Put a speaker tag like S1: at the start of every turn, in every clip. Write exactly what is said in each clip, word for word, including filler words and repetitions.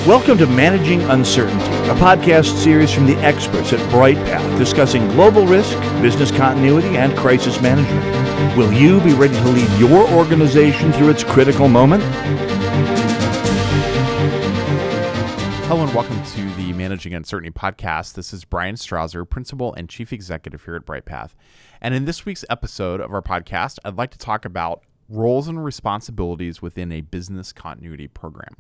S1: Welcome to Managing Uncertainty, a podcast series from the experts at BrightPath discussing global risk, business continuity, and crisis management. Will you be ready to lead your organization through its critical moment?
S2: Hello and welcome to the Managing Uncertainty podcast. This is Brian Strouser, Principal and Chief Executive here at BrightPath. And in this week's episode of our podcast, I'd like to talk about roles and responsibilities within a business continuity program.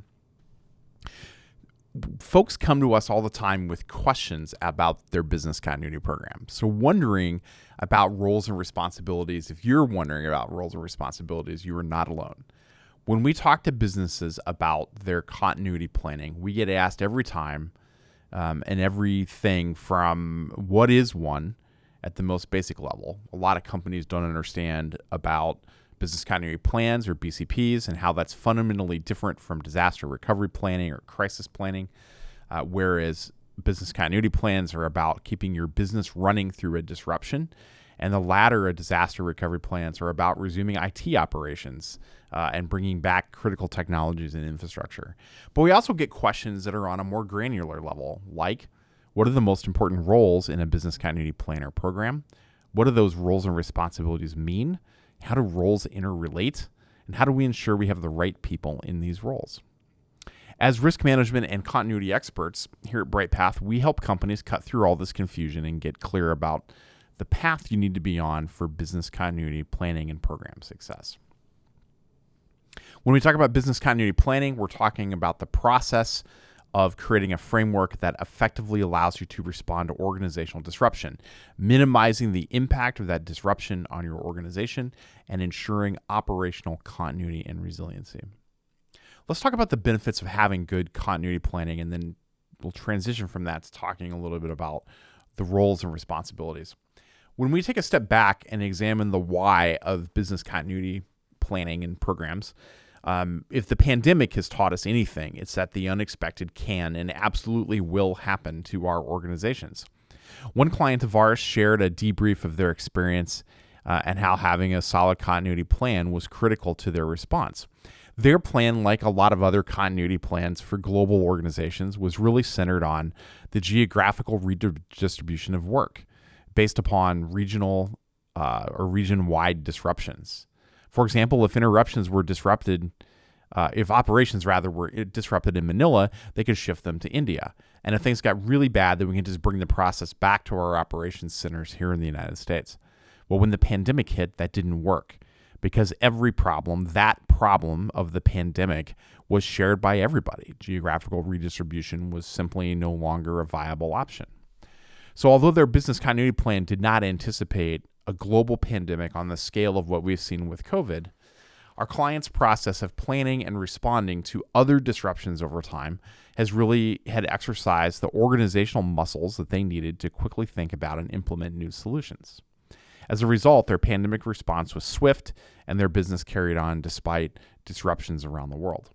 S2: Folks come to us all the time with questions about their business continuity program. So wondering about roles and responsibilities, if you're wondering about roles and responsibilities, you are not alone. When we talk to businesses about their continuity planning, we get asked every time um, and everything from what is one at the most basic level. A lot of companies don't understand about business continuity plans or B C Ps and how that's fundamentally different from disaster recovery planning or crisis planning, uh, whereas business continuity plans are about keeping your business running through a disruption, and the latter, disaster recovery plans, are about resuming I T operations uh, and bringing back critical technologies and infrastructure. But we also get questions that are on a more granular level, like what are the most important roles in a business continuity plan or program? What do those roles and responsibilities mean? How do roles interrelate? And how do we ensure we have the right people in these roles? As risk management and continuity experts here at BrightPath, we help companies cut through all this confusion and get clear about the path you need to be on for business continuity planning and program success. When we talk about business continuity planning, we're talking about the process of creating a framework that effectively allows you to respond to organizational disruption, minimizing the impact of that disruption on your organization and ensuring operational continuity and resiliency. Let's talk about the benefits of having good continuity planning, and then we'll transition from that to talking a little bit about the roles and responsibilities. When we take a step back and examine the why of business continuity planning and programs, Um, if the pandemic has taught us anything, it's that the unexpected can and absolutely will happen to our organizations. One client of ours shared a debrief of their experience uh, and how having a solid continuity plan was critical to their response. Their plan, like a lot of other continuity plans for global organizations, was really centered on the geographical redistribution of work based upon regional uh, or region-wide disruptions. For example, if interruptions were disrupted, uh, if operations rather were disrupted in Manila, they could shift them to India. And if things got really bad, then we can just bring the process back to our operations centers here in the United States. Well, when the pandemic hit, that didn't work because every problem, that problem of the pandemic, was shared by everybody. Geographical redistribution was simply no longer a viable option. So although their business continuity plan did not anticipate a global pandemic on the scale of what we've seen with COVID, our client's process of planning and responding to other disruptions over time has really had exercised the organizational muscles that they needed to quickly think about and implement new solutions. As a result, their pandemic response was swift and their business carried on despite disruptions around the world.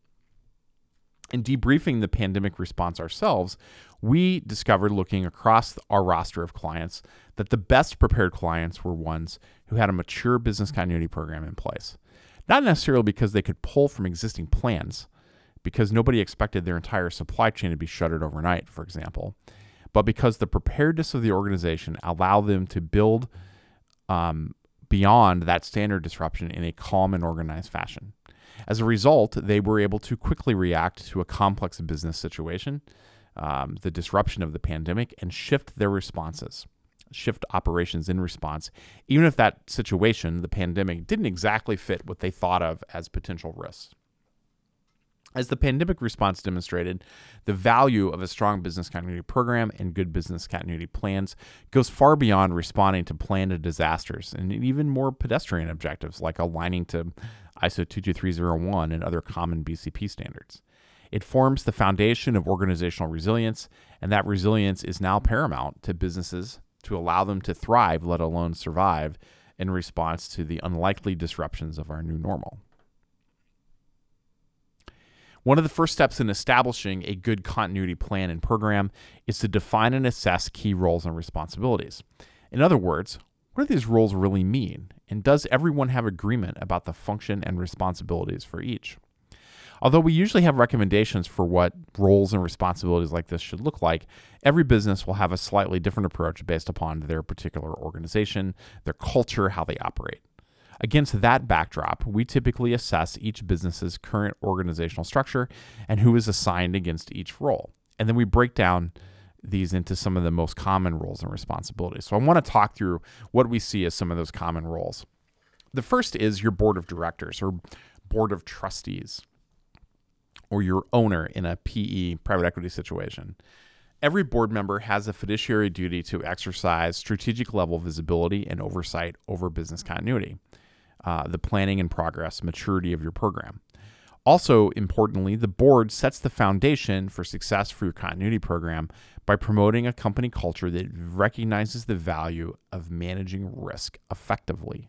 S2: In debriefing the pandemic response ourselves, we discovered, looking across our roster of clients, that the best prepared clients were ones who had a mature business continuity program in place. Not necessarily because they could pull from existing plans, because nobody expected their entire supply chain to be shuttered overnight, for example, but because the preparedness of the organization allowed them to build um, beyond that standard disruption in a calm and organized fashion. As a result, they were able to quickly react to a complex business situation, um, the disruption of the pandemic, and shift their responses, shift operations in response, even if that situation, the pandemic, didn't exactly fit what they thought of as potential risks. As the pandemic response demonstrated, the value of a strong business continuity program and good business continuity plans goes far beyond responding to planned disasters and even more pedestrian objectives like aligning to I S O two two three zero one and other common B C P standards. It forms the foundation of organizational resilience, and that resilience is now paramount to businesses to allow them to thrive, let alone survive, in response to the unlikely disruptions of our new normal. One of the first steps in establishing a good continuity plan and program is to define and assess key roles and responsibilities. In other words, what do these roles really mean? And does everyone have agreement about the function and responsibilities for each? Although we usually have recommendations for what roles and responsibilities like this should look like, every business will have a slightly different approach based upon their particular organization, their culture, how they operate. Against that backdrop, we typically assess each business's current organizational structure and who is assigned against each role. And then we break down these into some of the most common roles and responsibilities. So I want to talk through what we see as some of those common roles. The first is your board of directors or board of trustees, or your owner in a P E, private equity situation. Every board member has a fiduciary duty to exercise strategic level visibility and oversight over business continuity, uh, the planning and progress, maturity of your program. Also, importantly, the board sets the foundation for success for your continuity program by promoting a company culture that recognizes the value of managing risk effectively.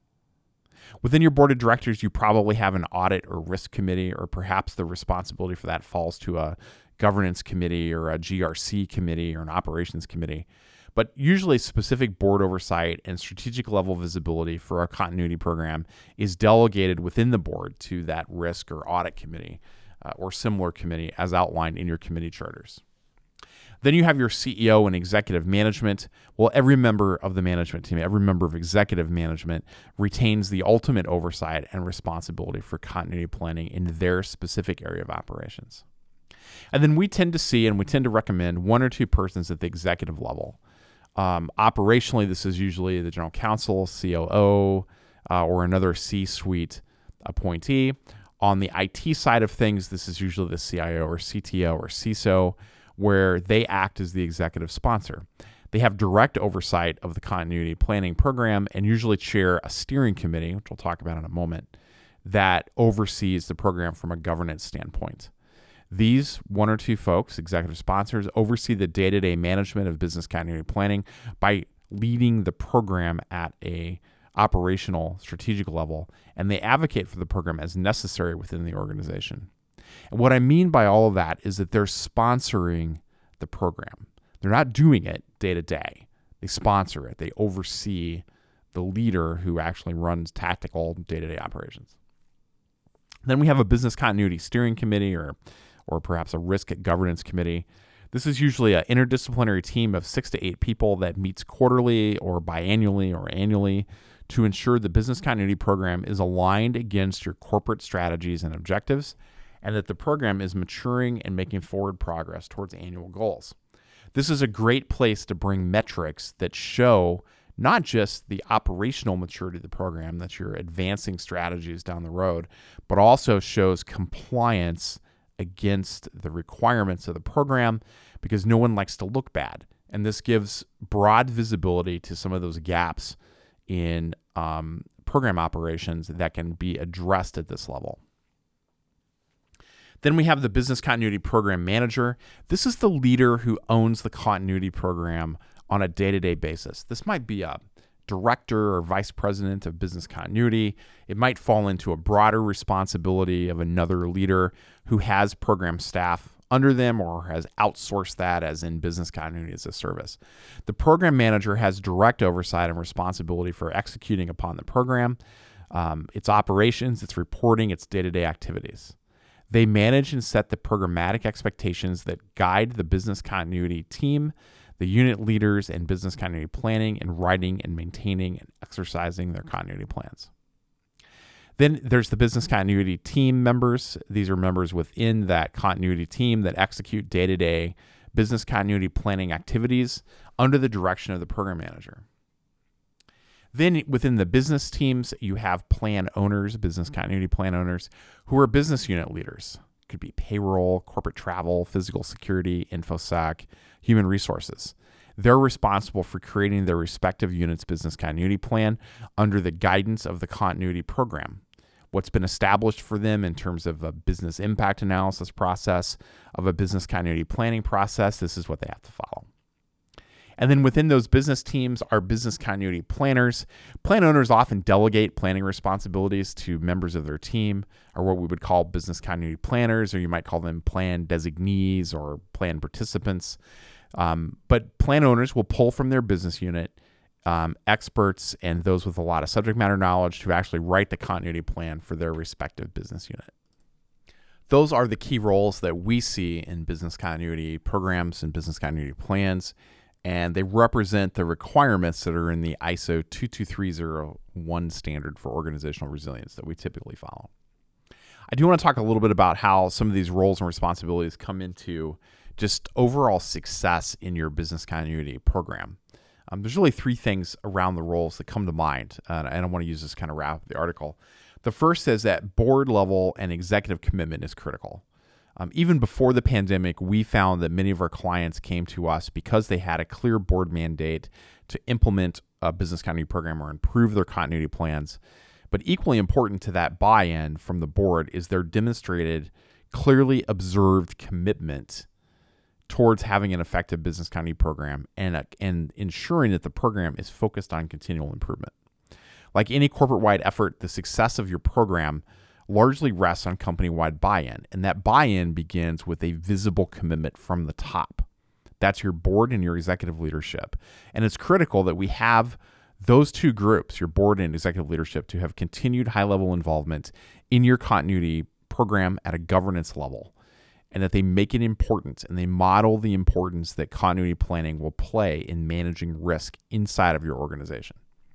S2: Within your board of directors, you probably have an audit or risk committee, or perhaps the responsibility for that falls to a governance committee or a G R C committee or an operations committee. But usually specific board oversight and strategic level visibility for our continuity program is delegated within the board to that risk or audit committee uh, or similar committee as outlined in your committee charters. Then you have your C E O and executive management. Well, every member of the management team, every member of executive management retains the ultimate oversight and responsibility for continuity planning in their specific area of operations. And then we tend to see and we tend to recommend one or two persons at the executive level. Um, operationally, this is usually the general counsel, C O O, uh, or another C-suite appointee. On the I T side of things, this is usually the C I O or C T O or C I S O, where they act as the executive sponsor. They have direct oversight of the continuity planning program and usually chair a steering committee, which we'll talk about in a moment, that oversees the program from a governance standpoint. These one or two folks, executive sponsors, oversee the day-to-day management of business continuity planning by leading the program at a operational strategic level, and they advocate for the program as necessary within the organization. And what I mean by all of that is that they're sponsoring the program. They're not doing it day to day. They sponsor it. They oversee the leader who actually runs tactical day-to-day operations. Then we have a business continuity steering committee or or perhaps a risk governance committee. This is usually an interdisciplinary team of six to eight people that meets quarterly or biannually or annually to ensure the business continuity program is aligned against your corporate strategies and objectives, and that the program is maturing and making forward progress towards annual goals. This is a great place to bring metrics that show not just the operational maturity of the program, that you're advancing strategies down the road, but also shows compliance against the requirements of the program, because no one likes to look bad. And this gives broad visibility to some of those gaps in um, program operations that can be addressed at this level. Then we have the business continuity program manager. This is the leader who owns the continuity program on a day-to-day basis. This might be a director or vice president of business continuity. It might fall into a broader responsibility of another leader who has program staff under them or has outsourced that, as in business continuity as a service. The program manager has direct oversight and responsibility for executing upon the program, um, its operations, its reporting, its day-to-day activities. They manage and set the programmatic expectations that guide the business continuity team, the unit leaders, and business continuity planning and writing and maintaining and exercising their continuity plans. Then there's the business continuity team members. These are members within that continuity team that execute day-to-day business continuity planning activities under the direction of the program manager. Then within the business teams, you have plan owners, business continuity plan owners, who are business unit leaders. It could be payroll, corporate travel, physical security, InfoSec, human resources. They're responsible for creating their respective units' business continuity plan under the guidance of the continuity program. What's been established for them in terms of a business impact analysis process, of a business continuity planning process, this is what they have to follow. And then within those business teams are business continuity planners. Plan owners often delegate planning responsibilities to members of their team, or what we would call business continuity planners, or you might call them plan designees or plan participants. Um, but plan owners will pull from their business unit um, experts and those with a lot of subject matter knowledge to actually write the continuity plan for their respective business unit. those are the key roles that we see in business continuity programs and business continuity plans, and they represent the requirements that are in the I S O two two three zero one standard for organizational resilience that we typically follow. I do want to talk a little bit about how some of these roles and responsibilities come into just overall success in your business continuity program. Um, there's really three things around the roles that come to mind, uh, and I want to use this kind of wrap up the article. The first is that board level and executive commitment is critical. Um, even before the pandemic, we found that many of our clients came to us because they had a clear board mandate to implement a business continuity program or improve their continuity plans. But equally important to that buy-in from the board is their demonstrated, clearly observed commitment towards having an effective business continuity program and, uh, and ensuring that the program is focused on continual improvement. Like any corporate-wide effort, the success of your program largely rests on company-wide buy-in, and that buy-in begins with a visible commitment from the top. That's your board and your executive leadership. And it's critical that we have those two groups, your board and executive leadership, to have continued high-level involvement in your continuity program at a governance level, and that they make it important and they model the importance that continuity planning will play in managing risk inside of your organization.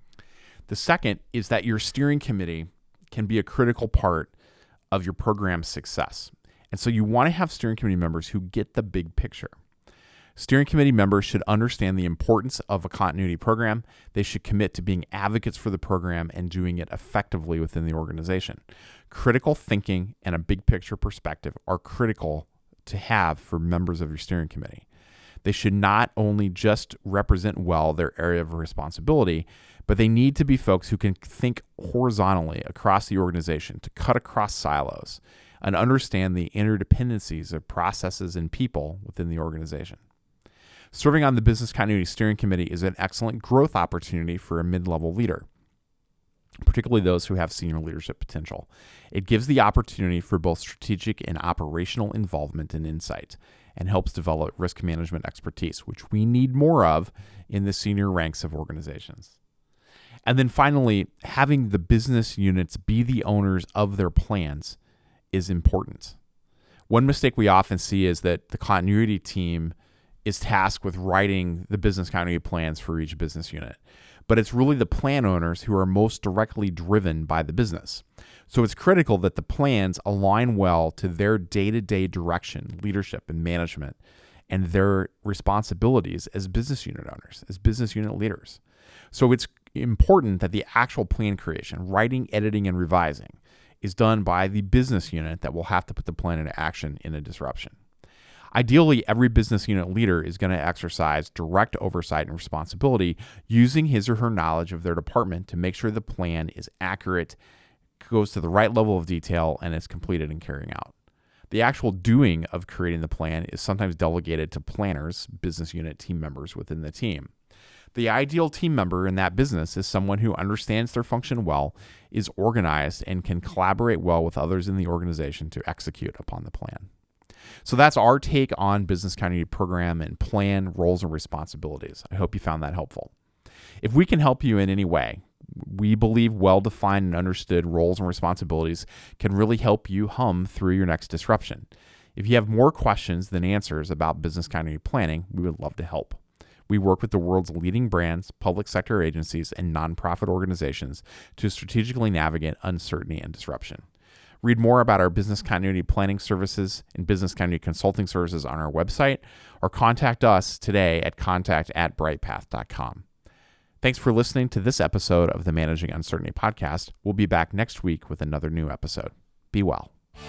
S2: The second is that your steering committee can be a critical part of your program's success. And so you want to have steering committee members who get the big picture. Steering committee members should understand the importance of a continuity program. They should commit to being advocates for the program and doing it effectively within the organization. Critical thinking and a big picture perspective are critical to have for members of your steering committee. They should not only just represent well their area of responsibility, but they need to be folks who can think horizontally across the organization to cut across silos and understand the interdependencies of processes and people within the organization. Serving on the Business Continuity Steering Committee is an excellent growth opportunity for a mid-level leader, particularly those who have senior leadership potential. It gives the opportunity for both strategic and operational involvement and insight, and helps develop risk management expertise, which we need more of in the senior ranks of organizations. And then finally, having the business units be the owners of their plans is important. One mistake we often see is that the continuity team is tasked with writing the business continuity plans for each business unit. But it's really the plan owners who are most directly driven by the business. So it's critical that the plans align well to their day-to-day direction, leadership, and management, and their responsibilities as business unit owners, as business unit leaders. So it's important that the actual plan creation, writing, editing, and revising is done by the business unit that will have to put the plan into action in a disruption. Ideally, every business unit leader is going to exercise direct oversight and responsibility using his or her knowledge of their department to make sure the plan is accurate, goes to the right level of detail, and is completed and carrying out. The actual doing of creating the plan is sometimes delegated to planners, business unit team members within the team. The ideal team member in that business is someone who understands their function well, is organized, and can collaborate well with others in the organization to execute upon the plan. So that's our take on business continuity program and plan, roles, and responsibilities. I hope you found that helpful. If we can help you in any way, we believe well-defined and understood roles and responsibilities can really help you hum through your next disruption. If you have more questions than answers about business continuity planning, we would love to help. We work with the world's leading brands, public sector agencies, and nonprofit organizations to strategically navigate uncertainty and disruption. Read more about our business continuity planning services and business continuity consulting services on our website, or contact us today at contact at brightpath dot com. Thanks for listening to this episode of the Managing Uncertainty podcast. We'll be back next week with another new episode. Be well.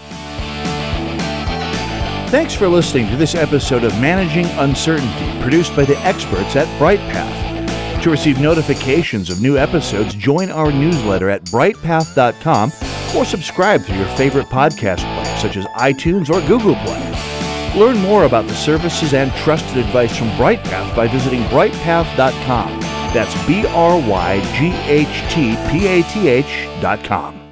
S1: Thanks for listening to this episode of Managing Uncertainty, produced by the experts at BrightPath. To receive notifications of new episodes, join our newsletter at brightpath dot com or subscribe through your favorite podcast player, such as iTunes or Google Play. Learn more about the services and trusted advice from BrightPath by visiting brightpath dot com. That's B R Y G H T P A T H dot com.